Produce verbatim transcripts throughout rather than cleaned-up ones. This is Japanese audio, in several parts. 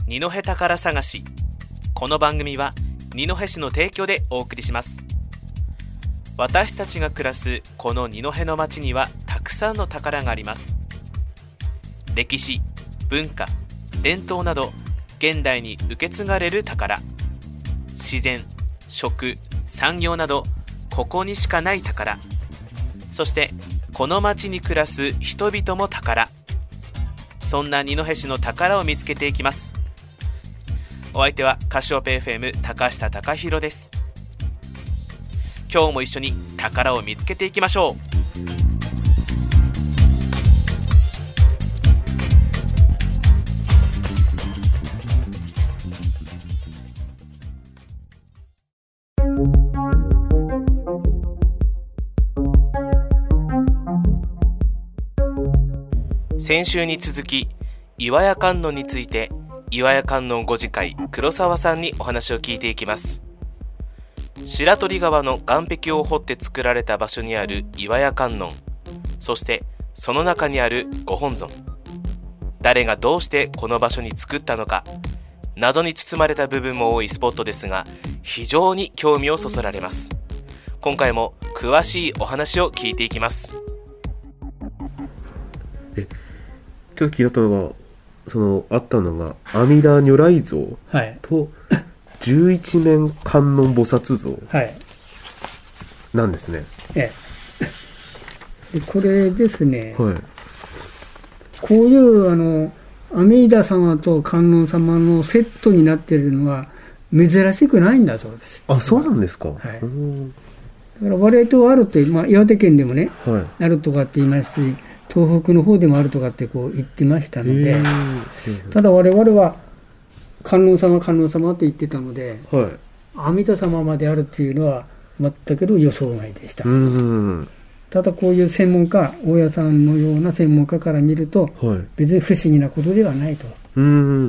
二戸宝探し。この番組は二戸市の提供でお送りします。私たちが暮らすこの二戸の町にはたくさんの宝があります。歴史、文化、伝統など現代に受け継がれる宝、自然、食、産業などここにしかない宝、そしてこの町に暮らす人々も宝。そんな二戸市の宝を見つけていきます。お相手はカシオペ エフエム 高下貴弘です。今日も一緒に宝を見つけていきましょう。先週に続き、岩屋観音について岩屋観音ご次会黒沢さんにお話を聞いていきます。白鳥川の岸壁を掘って作られた場所にある岩屋観音、そしてその中にあるご本尊、誰がどうしてこの場所に作ったのか、謎に包まれた部分も多いスポットですが、非常に興味をそそられます。今回も詳しいお話を聞いていきます。 え今日聞いたのが、そのあったのが阿弥陀如来像と十一面観音菩薩像なんですね。 はい、ええ、でこれですね、 はい、 こういうあの阿弥陀様と観音様のセットになっているのは珍しくないんだそうです。 あ、そうなんですか。 はい、だから割とあるって、まあ、岩手県でもね、はい、あるとかって言いますし、東北の方でもあるとかってこう言ってましたので、ただ我々は観音様観音様って言ってたので、はい、阿弥陀様まであるっていうのは全くの予想外でした。うん、ただこういう専門家、大家さんのような専門家から見ると、はい、別に不思議なことではないと。うん、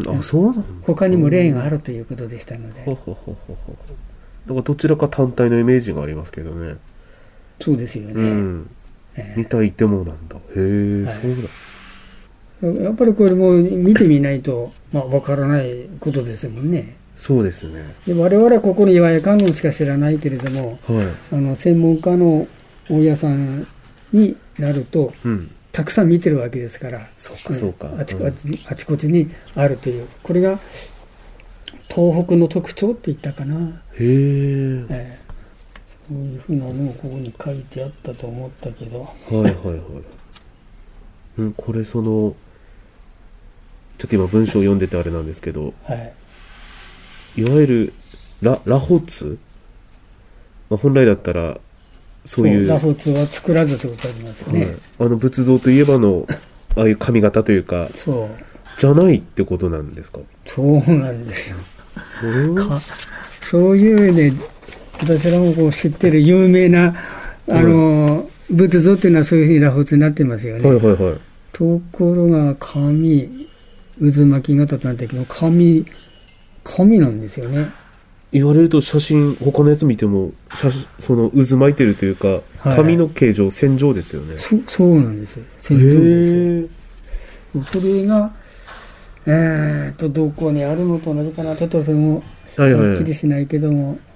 あ、そうなんだ。他にも例があるということでしたので、ほほほほほ、 だからどちらか単体のイメージがありますけどね。 そうですよね。うん、 似たいてもなんだ。へえ、はい、 そうだ。やっぱりこれも見てみないとまあ分からないことですもんね。 そうですね。 で我々はここに岩屋観音しか知らないけれども、はい、あの専門家の大家さんになると、うん、たくさん見てるわけですから、 そうかそうか、 あちこち、あちこちにあるという、これが東北の特徴って言ったかな。へえ。えーそういうふうなのをここに書いてあったと思ったけど、はいはいはい、 うん、これそのちょっと今文章を読んでてあれなんですけど、はい、いわゆるララホツ、まあ、本来だったらそういうラホツは作らずということありますね、はい、 あの仏像といえばのああいう髪型というか、そうじゃないってことなんですか。 そうなんですよ。かそういうね、私らもこう知ってる有名なあの、はい、仏像っていうのはそういうふうに螺髪になってますよね。はいはいはい、ところが紙渦巻き型となったけど、紙紙なんですよね。 言われると写真他のやつ見ても写その渦巻いてるというか、はい、紙の形状線状ですよね。 そそうなんですよ。線状ですよ。それがえー、とどこにあるのと同じかな、ちょっとそれもはっきりしないけども、はいはいはい、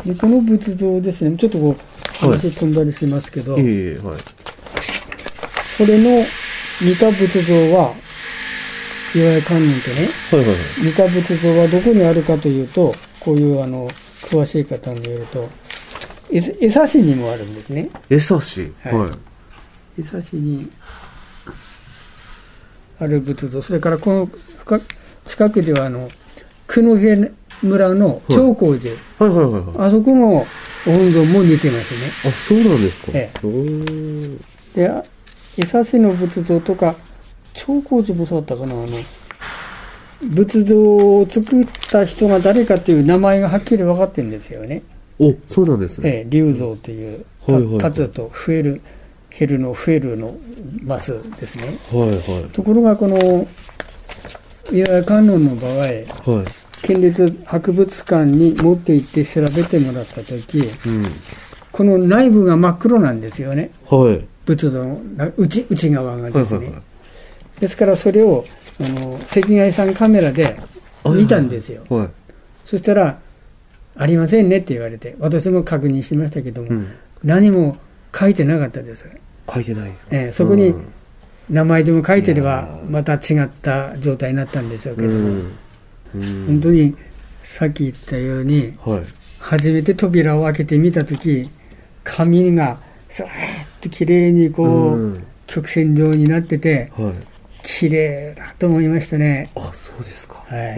でこの仏像ですね、ちょっとこう話飛んだりしますけど、はいえーはい、これの似た仏像は岩屋観音ってね、はいはいはい、似た仏像はどこにあるかというと、こういうあの詳しい方によると江差市にもあるんですね。 江差市、はいはい、 江差市にある仏像、それからこの近くではあの久野辺村の長光寺、はいはいはいはい、あそこの本尊も似てますね。 あ、そうなんですか。ええ、で江差市の仏像とか長光寺もそうだったかな、あの仏像を作った人が誰かという名前がはっきり分かってるんですよね。 お、そうなんですね。 ええ、龍像という、はいはいはい、立つと増える減るの増えるのマスですね。はいはい、ところがこの岩屋観音の場合、はい、県立博物館に持って行って調べてもらったとき、うん、この内部が真っ黒なんですよね、はい、仏像の 内, 内側がですね、はいはいはい、ですからそれをあの赤外線カメラで見たんですよ、 はい、 そしたらありませんねって言われて、私も確認しましたけども、 うん、 何も書いてなかったです。 書いてないですか、 えー、そこに名前でも書いてればまた違った状態になったんでしょうけども、うんうん、本当にさっき言ったように、はい、初めて扉を開けてみたとき、紙がさーっときれいにこう、うん、曲線状になってて、はい、きれいだと思いましたね。 あ、そうですか、 はい、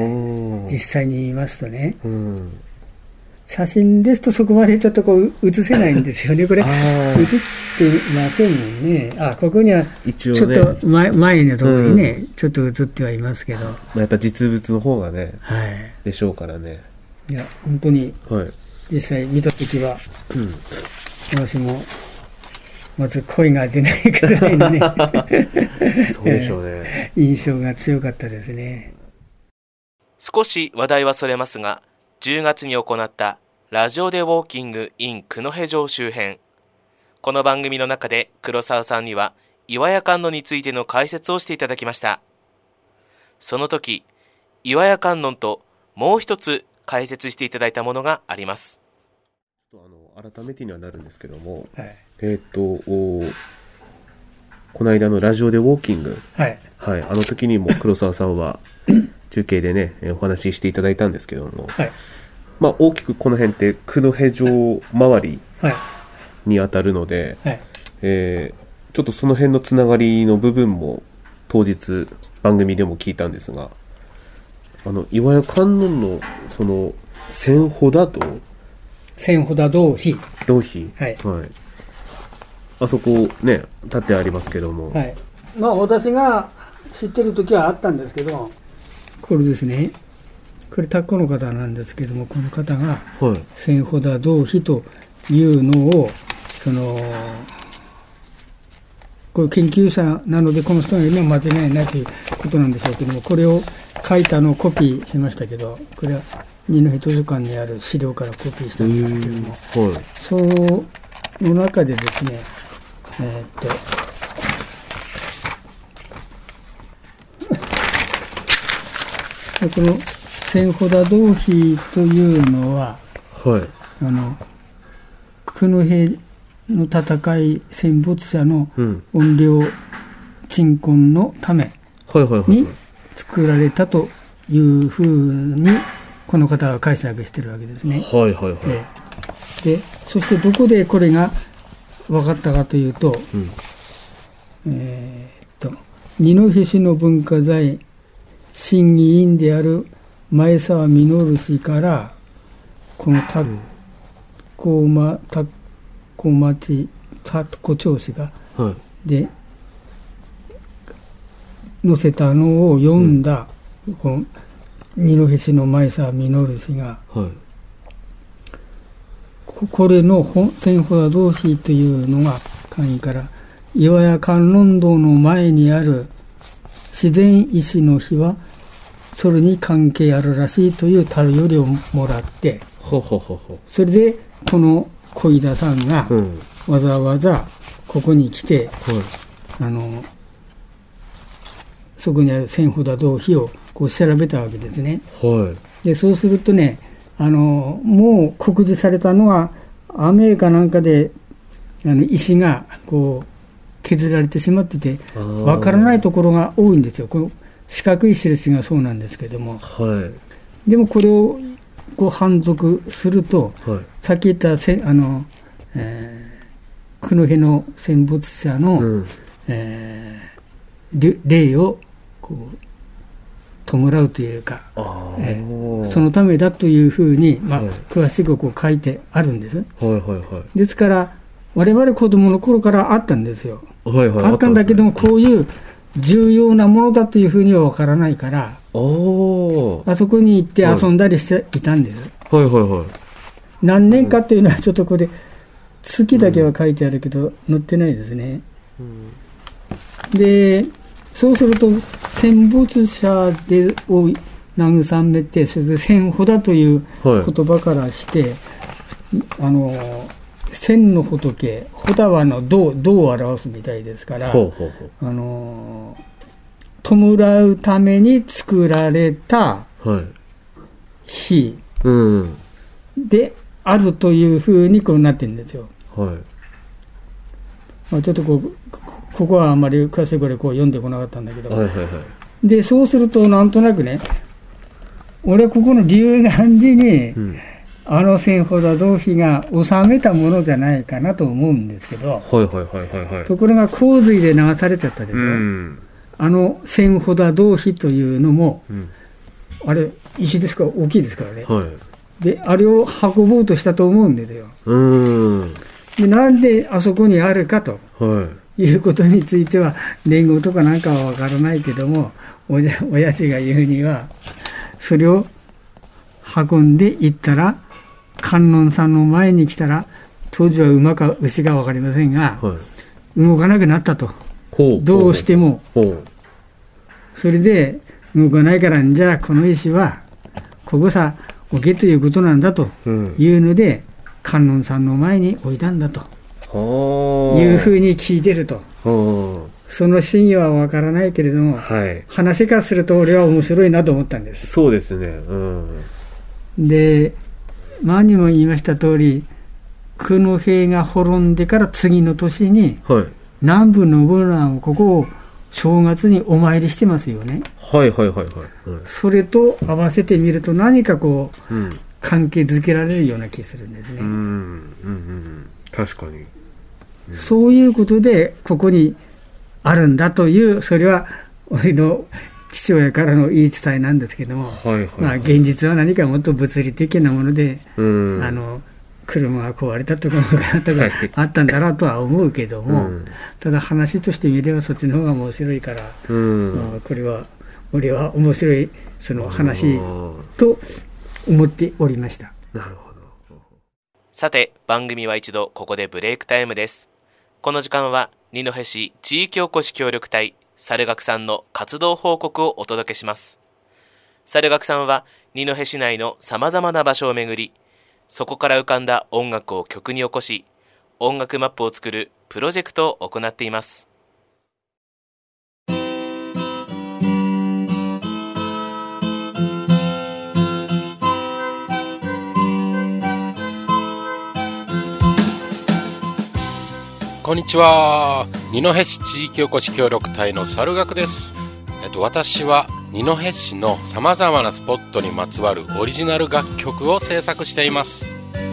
実際に見ますとね、 うん、 写真ですとそこまでちょっとこう映せないんですよね。これ映ってませんもんね。あ、ここにはちょっと 前, 前のところにね、うん、ちょっと映ってはいますけど、まあ、やっぱ実物の方がね、はい、でしょうからね。 いや本当に実際見たときは、はい、私もまず声が出ないくらいのねそうでしょうね、 印象が強かったですね。 少し話題はそれますが、じゅうがつに行ったラジオでウォーキング in 九戸城周辺、この番組の中で黒沢さんには岩屋観音についての解説をしていただきました。その時、岩屋観音ともう一つ解説していただいたものがあります。 あの改めてにはなるんですけども、はい、えっ、ー、とこの間のラジオでウォーキング、はいはい、あの時にも黒沢さんは中継でねお話ししていただいたんですけども、はい、まあ、大きくこの辺って九戸城周りに当たるので、はい、えー、ちょっとその辺のつながりの部分も当日番組でも聞いたんですが、あの岩屋観音のその千穂田道千穂田道碑道碑、はいはい、あそこね立ってありますけども、はい、 まあ私が知ってる時はあったんですけど、これですね、これタッコの方なんですけども、この方が千穂田道碑というのを、そのこれ研究者なのでこの人がいるのは間違いないということなんでしょうけども、これを書いたのをコピーしましたけど、これは二戸図書館にある資料からコピーしたんですけども、はい、その中でですね、えー、っとこの千穂田道碑というのは、はい、あの九戸の戦い戦没者の怨霊鎮魂のために作られたというふうにこの方は解釈してるわけですね。はいはいはい、で, でそしてどこでこれが分かったかというと、うん、えー、っと二戸市の文化財審議員である前沢実氏からこの田子町田子町氏が、はい、で載せたのを読んだ、うん、この二戸市の前沢実氏が、はい、こ, これの千穂田道碑というのが簡易から岩屋観音堂の前にある自然石の碑はそれに関係あるらしいというたるよりをもらって、ほほほほ、それでこの小田さんがわざわざここに来て、うん、あのそこにある千穂田道碑をこう調べたわけですね。はい、でそうするとね、あのもう告示されたのは雨かなんかであの石がこう削られてしまっててわからないところが多いんですよ。この四角い印がそうなんですけども、はい、でもこれをこう判読すると、はい、さっき言ったせあの、えー、九戸の戦没者の、うん、えー、霊をこう弔うというか、えー、そのためだというふうに、まあはい、詳しくこう書いてあるんです、はいはいはい、ですから我々子供の頃からあったんですよ、はいはい、あったんだけども、こういう重要なものだというふうには分からないから、おあそこに行って遊んだりしていたんです、はいはいはいはい、何年かというのはちょっとここで月だけは書いてあるけど、うん、載ってないですね、うん、でそうすると戦没者でを慰めて、それで千穂だという言葉からして、はい、あの千の仏、穂田はの道を表すみたいですから、ほうほうほう、あの弔うために作られた、はい、 日であるというふうにこうなってるんですよ。はい、まあ、ちょっとこうここはあんまり詳しいこれこう読んでこなかったんだけど、はいはいはい、でそうするとなんとなくね、俺ここの龍岩寺に、うん、あの千穂田道碑が収めたものじゃないかなと思うんですけど、はいはいはいはいはい、ところが洪水で流されちゃったでしょ、うん、あの千穂田道碑というのも、うん、あれ石ですから大きいですからね、はい、であれを運ぼうとしたと思うんですよ。うんでなんであそこにあるかと、はい、いうことについては年号とかなんかはわからないけども、おや親父が言うにはそれを運んでいったら観音さんの前に来たら、当時は馬か牛か分かりませんが、はい、動かなくなったと。どうしてもそれで動かないから、じゃあこの石はここさ置けということなんだというので、うん、観音さんの前に置いたんだというふうに聞いてると。その真意は分からないけれども、はい、話からすると俺は面白いなと思ったんです。 そうですね、うん、 で前にも言いました通り、久野兵が滅んでから次の年に、はい、南部信長をここを正月にお参りしてますよね。 はいはいはいはい、はい、 それと合わせてみると何かこう、うん、関係づけられるような気するんですね。うん、うんうん、 確かに、 うん、そういうことでここにあるんだという、それは俺の父親からの言い伝えなんですけども、はいはいはい、まあ、現実は何かもっと物理的なもので、うん、あの車が壊れたとかとかあったんだろうとは思うけども、うん、ただ話として見ればそっちの方が面白いから、うん、まあ、これは俺は面白いその話と思っておりました。なるほど。 さて番組は一度ここでブレイクタイムです。この時間は二戸市地域おこし協力隊猿楽さんの活動報告をお届けします。猿楽さんは二戸市内のさまざまな場所を巡り、そこから浮かんだ音楽を曲に起こし、音楽マップを作るプロジェクトを行っています。 こんにちは。二戸市地域おこし協力隊の猿楽です。えっと、私は二戸市のさまざまなスポットにまつわるオリジナル楽曲を制作しています。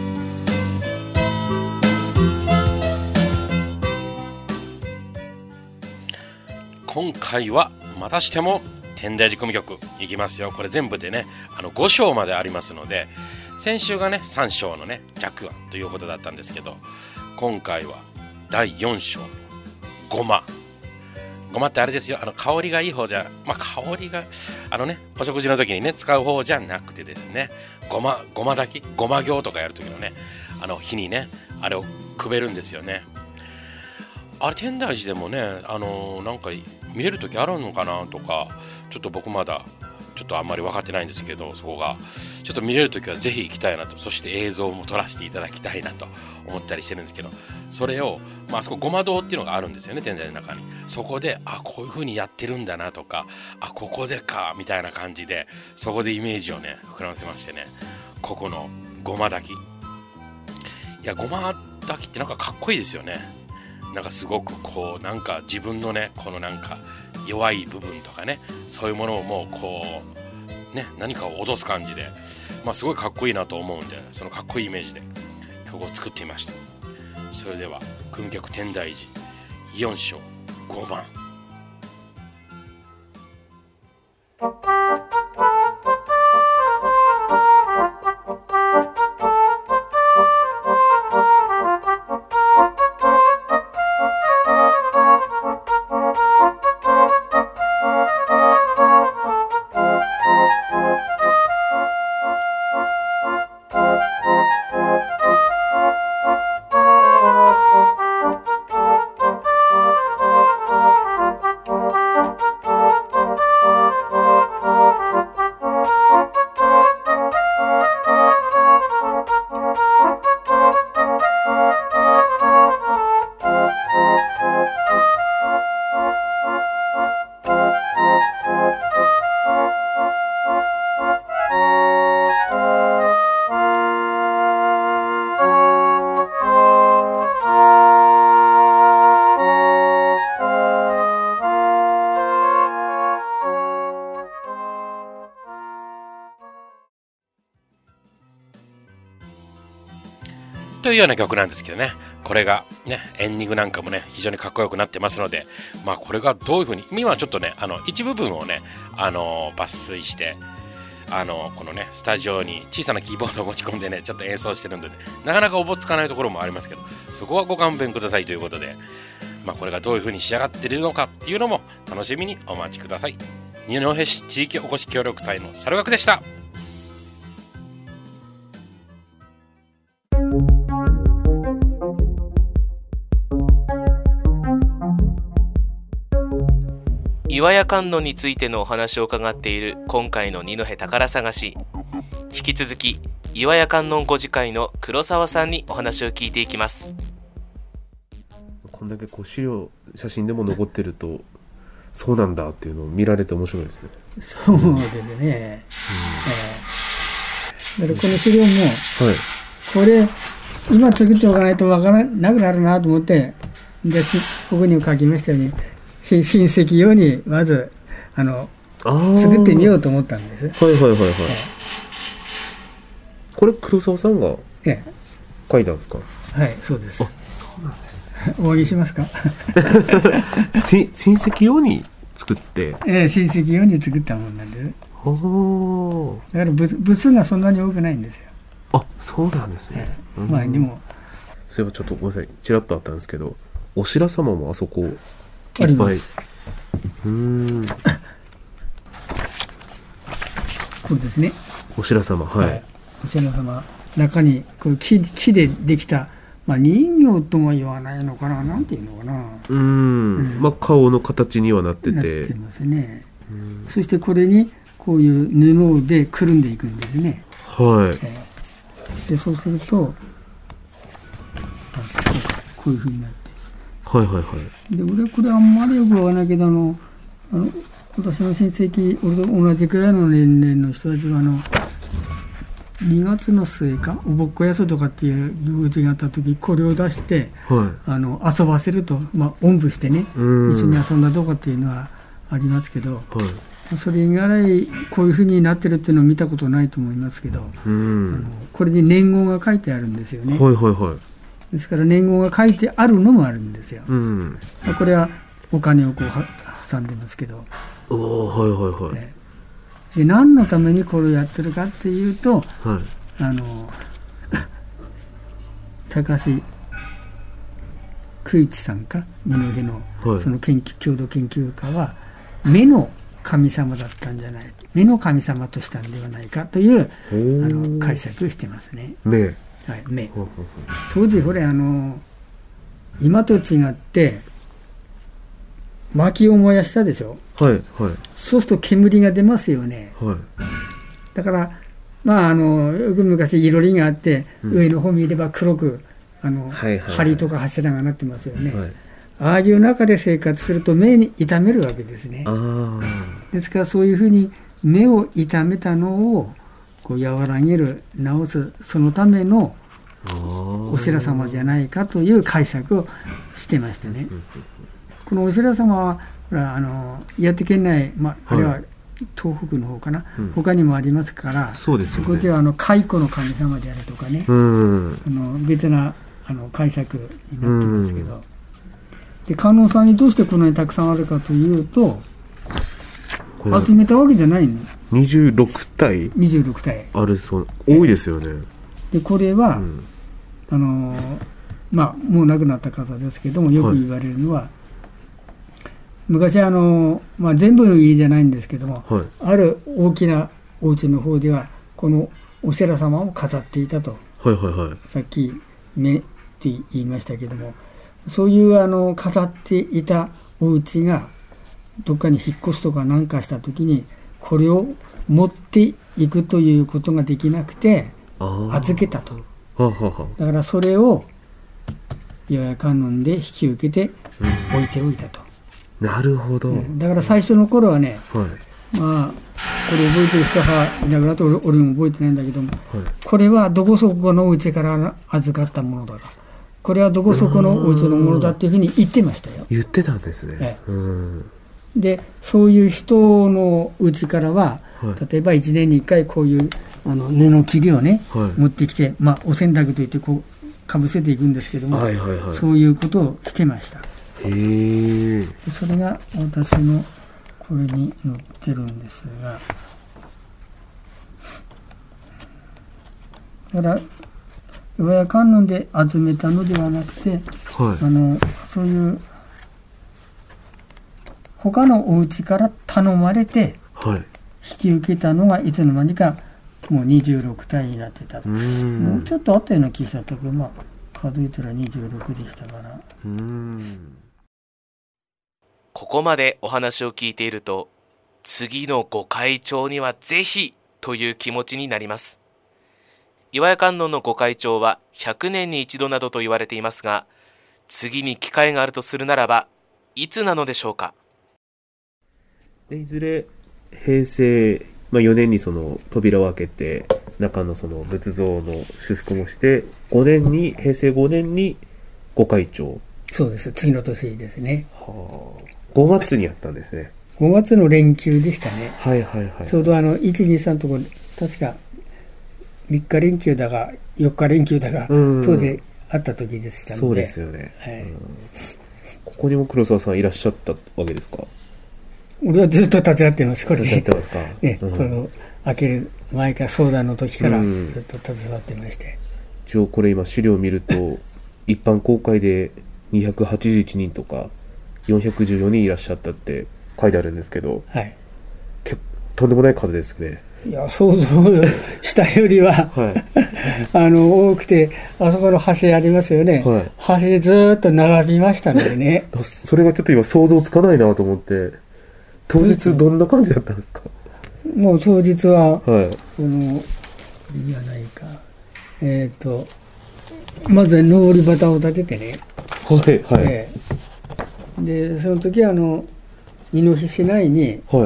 今回はまたしても天台寺組曲いきますよ。これ全部でね、あのご章までありますので、先週がねさん章のね弱案ということだったんですけど、今回はだいよん章ごま。ごまってあれですよ、あの香りがいい方じゃ、まあ香りがあのねお食事の時にね使う方じゃなくてですね、ごまごま炊きごま行とかやる時のね、あの火にねあれをくべるんですよね。あれ天台寺でもね、あのー、なんか見れる時あるのかなとか、ちょっと僕まだちょっとあんまり分かってないんですけど、そこがちょっと見れる時はぜひ行きたいなと、そして映像も撮らせていただきたいなと思ったりしてるんですけど、それを、まあ、あそこごま堂っていうのがあるんですよね、天台の中に。そこであこういう風にやってるんだなとか、あここでかみたいな感じで、そこでイメージをね膨らませましてね、ここのごま炊き、いやごま炊きってなんかかっこいいですよね。なんかすごくこうなんか自分のねこのなんか弱い部分とかね、そういうものをもうこうね何かを脅す感じで、まあすごいかっこいいなと思うんで、そのかっこいいイメージで曲を作ってみました。それでは組曲天台寺よん章ごばん。 いうような曲なんですけどね、これがねエンディングなんかもね非常にかっこよくなってますので、まあこれがどういう風に今ちょっとねあの一部分をねあの抜粋してあのこのねスタジオに小さなキーボードを持ち込んでねちょっと演奏してるんで、ね、なかなかおぼつかないところもありますけど、そこはご勘弁くださいということで、まあこれがどういう風に仕上がっているのかっていうのも楽しみにお待ちください。二戸市地域おこし協力隊の猿楽でした。 岩屋観音についてのお話を伺っている今回の二戸宝探し、引き続き岩屋観音ご次会の黒沢さんにお話を聞いていきます。 こんだけこう資料写真でも残ってるとそうなんだっていうのを見られて面白いですね。 そうですね、うんえー、だからこの資料も、はい、これ今作っておかないとわからなくなるなと思ってでここにも書きましたように親戚用にまずあの作ってみようと思ったんです。 はいはいはいはい、ええ、これ黒沢さんが書いたんですか？ はい、そうです。 あ、そうなんですね。 お上げしますか？ 親戚用に作って、 ええ、親戚用に作ったものなんです。 おだから部部数がそんなに多くないんですよ。 あ、そうなんですね。 ええ、まあでもそういえばちょっとごめんなさい、ちらっとあったんですけど、お白様もあそこあります。 うーんこれですね。 お白様、はい。はい、 お白様、中にこう 木, 木でできた、まあ、人形とも言わないのかな、なんていうのかな。 うーん、うん、まあ顔の形にはなってて。 なってますね。そしてこれにこういう布でくるんでいくんですね。 はい。 えー、でそうするとこういう風になって。 はいはいはい。 で俺これあんまりよくわからないけどあのあの私の親戚俺と同じくらいの年齢の人たちはあのにがつの末かおぼっこやすとかっていう行事があった時これを出して、はい、あの遊ばせると、まあ、おんぶしてね一緒に遊んだとかっていうのはありますけど、はい、それ以外こういう風になってるっていうのを見たことないと思いますけど、うんあのこれに年号が書いてあるんですよね。 はいはいはい。 ですから年号が書いてあるのもあるんですよ、うん、これはお金をこう挟んでますけど、 おはいはいはい、 で何のためにこれをやってるかっていうと、はい、あの高橋久一さんか二戸のその研究郷土研究家は目の神様だったんじゃない、目の神様としたんではないかというあの解釈をしてますね。 目はい、目当時これあの今と違って薪を燃やしたでしょ、 はいはい、 そうすると煙が出ますよね、はい、だからまああのよく昔いろりがあって、うん、上の方見れば黒くあの、はいはいはい、梁とか柱がなってますよね、はい、ああいう中で生活すると目に痛めるわけですね。あですからそういうふうに目を痛めたのをこう和らげる治すそのためのお白様じゃないかという解釈をしてましてね、このお白様はほらあの岩手県内、まあ、あれは東北の方かな、はい、他にもありますから、そうですよね、そこではあの蚕の神様であるとかね、うんあの別なあの解釈になってますけど、で観音さんにどうしてこんなにたくさんあるかというと集めたわけじゃないの。 にじゅうろくたいにじゅうろくたいあるそう、多いですよね。 でこれは、うん、あのまあもう亡くなった方ですけどもよく言われるのは、はい、昔あの、まあ、全部の家じゃないんですけども、はい、ある大きなお家の方ではこのお白様を飾っていたと、はいはいはい、さっき目って言いましたけども、そういうあの飾っていたお家がどっかに引っ越すとか何かした時にこれを持っていくということができなくて預けたと。はははだからそれを岩屋観音で引き受けて置いておいたと、 うん、なるほど、 うん、だから最初の頃はね、はい、まあこれ覚えてる人はいなくなって 俺, 俺も覚えてないんだけども、はい、これはどこそこのお家から預かったものだからこれはどこそこのお家のものだっていうふうに言ってましたよ。 言ってたんですね、ええ、 うんでそういう人のうちからは、はい、例えばいちねんにいっかいこういうあの布切りをね、はい、持ってきて、まあ、お洗濯といってこうかぶせていくんですけども、はいはいはい、そういうことをしてました。 へー。 それが私のこれに載ってるんですが、だから岩屋観音で集めたのではなくて、はい、あのそういう他のお家から頼まれて引き受けたのがいつの間にかもうにじゅうろくたいになってたと。もうちょっとあったような気がしたけど、まあ数えたらにじゅうろくでしたから。うーん、 ここまでお話を聞いていると、次のご開帳にはぜひという気持ちになります。岩屋観音のご開帳はひゃくねんに一度などと言われていますが、次に機会があるとするならばいつなのでしょうか。 いずれ平成、まあ、よねんにその扉を開けて中のその仏像の修復もして、ごねんに平成ごねんにご開帳。 そうです、次の年ですね。 はあ、ごがつにやったんですね。 ごがつの連休でしたね。 はいはいはい。 ちょうどあのいち、に、さんとこ確かみっか連休だがよっか連休だが当時あった時でしたので。 そうですよね、はい、うん、ここにも黒沢さんいらっしゃったわけですか。 俺はずっと立ち会ってます。これ立ち会ってますか、 ね、うん、これを開ける前から相談の時からずっと携わってまして、うん、 一応これ今資料を見ると一般公開でにひゃくはちじゅういちにんとかよんひゃくじゅうよにんいらっしゃったって書いてあるんですけど、はい、結とんでもない数ですね。 いや、想像したよりは、はい、あの多くて、あそこの橋ありますよね、はい、橋でずっと並びましたのでねそれがちょっと今想像つかないなと思って。当日どんな感じだったんですか。 もう当日は、はい、このいいじゃないか、えっ、ー、とまず上り旗を立ててね、 はいはい、 えー、でその時はあの二戸市内に、はい、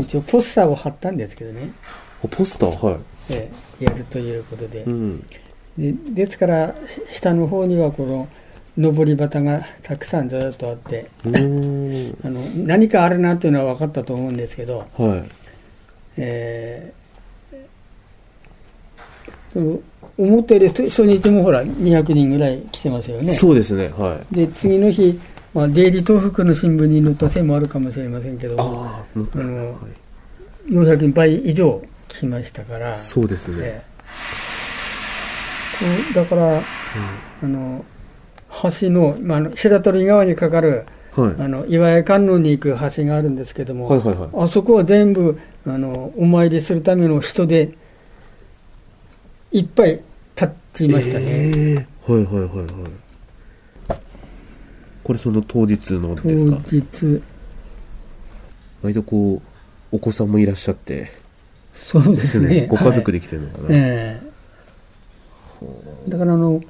一応ポスターを貼ったんですけどね。 ポスター、はい、 えー、やるということで、うん、でですから下の方にはこの上り旗がたくさんずっとあって、うーんあの何かあるなというのは分かったと思うんですけど、はい、えー、その思ったより初日もほらにひゃくにんぐらい来てますよね。 そうですね、はい、 で次の日、まあ、デイリー東北の新聞に載ったせいもあるかもしれませんけど、ああの、はい、よんひゃくにんばい以上来ましたから。 そうですね、えー、だから、うん、あの橋の、まあ、白鳥川にかかる、はい、あの岩屋観音に行く橋があるんですけども、はいはいはい、あそこは全部あのお参りするための人でいっぱい立ちましたね、えー、 はいはいはいはい。これその当日のですか。 当日割とこうお子さんもいらっしゃって。 そうですね、 ご家族で来てるのかな、はい、えー、だからあの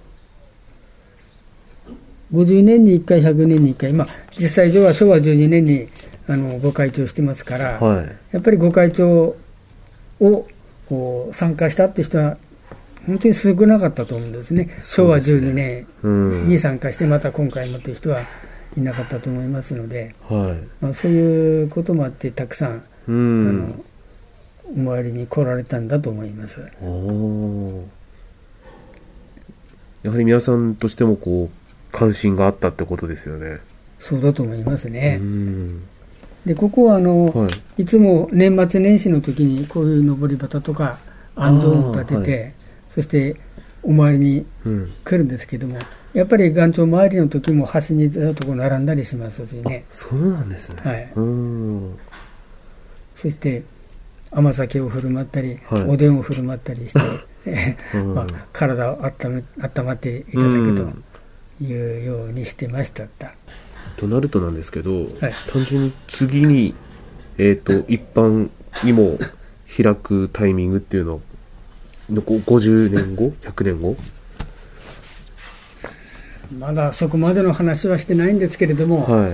ごじゅうねんにいっかいひゃくねんにいっかい、まあ、実際上はしょうわじゅうにねんにあのご開帳してますから、はい、やっぱりご開帳をこう参加したって人は本当に少なかったと思うんですね。しょうわじゅうにねんに参加してまた今回もという人はいなかったと思いますので、はい、まあ、そういうこともあってたくさん、うん、あのお参りに来られたんだと思います。おやはり皆さんとしてもこう関心があったってことですよね。 そうだと思いますね。うん、でここはあの、はい、いつも年末年始の時にこういう上り旗とか安藤を立てて、はい、そしてお参りに来るんですけども、うん、やっぱり元朝参りの時も橋にずっとこう並んだりしますしね。 そうなんですね。はい、うん、 そして甘酒を振る舞ったり、はい、おでんを振る舞ったりして、うんまあ、体を温め、温まっていただくというようにしてましたった。 となるとなんですけど、はい、単純に次に、えーと、一般にも開くタイミングっていうのはごじゅうねんごひゃくねんごまだそこまでの話はしてないんですけれども、はい、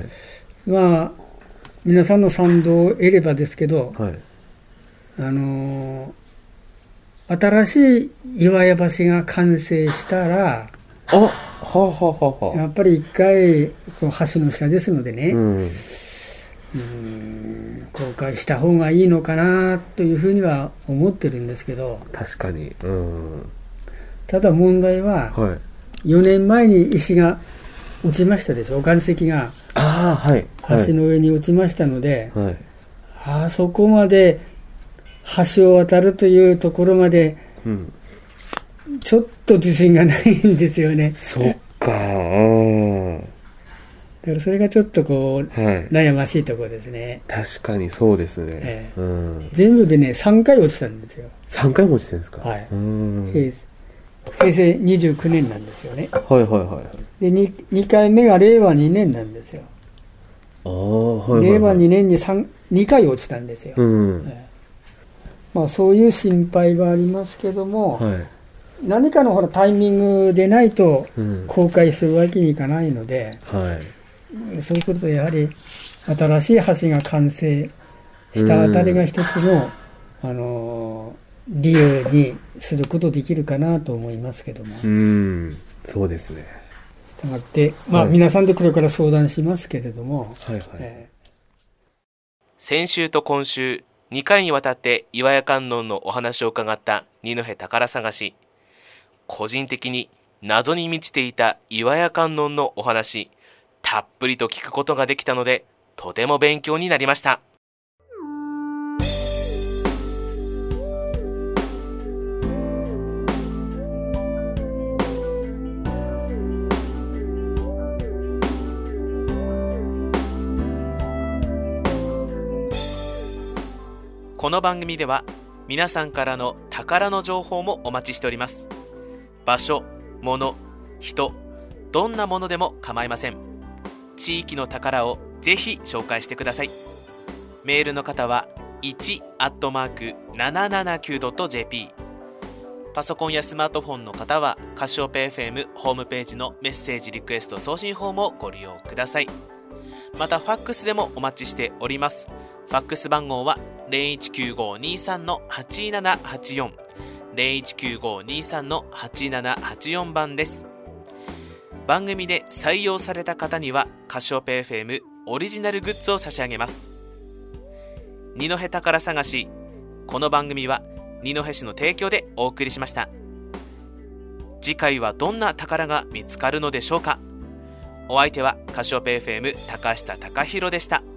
まあ皆さんの賛同を得ればですけど、はい、あのー、新しい岩屋橋が完成したら、 あ、はあはあはあ、 やっぱり一回この橋の下ですのでね、うん、うーん公開した方がいいのかなというふうには思ってるんですけど、 確かに、うん、 ただ問題は、はい、 よねんまえに石が落ちましたでしょ、岩石があ、はい、 橋の上に落ちましたので、 はい、 あそこまで橋を渡るというところまで、うん、ちょっと自信がないんですよね。 そっか。 だからそれがちょっとこう、はい、悩ましいところですね。 確かにそうですね、ええ、うん、 全部でねさんかい落ちたんですよ。 さんかいも落ちてるんですか。 はい、うん、平, 平成にじゅうきゅうねんなんですよね。 はいはいはい。 で 2, にかいめがれいわにねんなんですよ。 あ、はいはいはい、 れいわにねんににかい落ちたんですよ、うん、ええ、まあ、そういう心配はありますけども、はい、何かのほらタイミングでないと公開するわけにいかないので、うん、はい、そうするとやはり新しい橋が完成したあたりが一つの、あの理由にすることできるかなと思いますけども、 うん、そうですね。 したがって、まあ、はい、皆さんでこれから相談しますけれども、はいはい、えー、 先週と今週にかいにわたって岩屋観音のお話を伺った二戸宝探し。個人的に謎に満ちていた岩屋観音のお話、たっぷりと聞くことができたので、とても勉強になりました。この番組では皆さんからの宝の情報もお待ちしております。場所、物、人、どんなものでも構いません。地域の宝をぜひ紹介してください。メールの方はいち アットマーク ななななきゅう ドット ジェーピー、 パソコンやスマートフォンの方はカシオペ エフエム ホームページのメッセージリクエスト送信フォームをご利用ください。またファックスでもお待ちしております。ファックス番号は ゼロいちきゅうごにさん はちななはちよん ゼロいちきゅうごにさん はちななはちよん 番です。番組で採用された方にはカシオペ エフエム オリジナルグッズを差し上げます。二戸宝探し、この番組は二戸市の提供でお送りしました。次回はどんな宝が見つかるのでしょうか。お相手はカシオペ エフエム 高下貴弘でした。